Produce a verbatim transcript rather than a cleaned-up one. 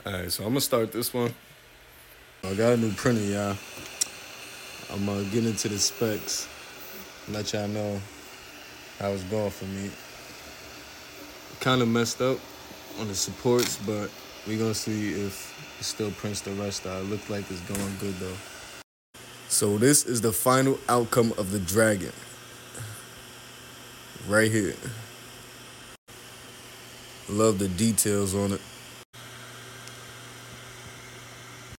Alright, so I'm gonna start this one. I got a new printer, y'all. I'm gonna get into the specs, let y'all know how it's going for me. Kind of messed up on the supports, but we gonna see if it still prints the rest out. It looks like it's going good though. So this is the final outcome of the Dragon. Right here. Love the details on it.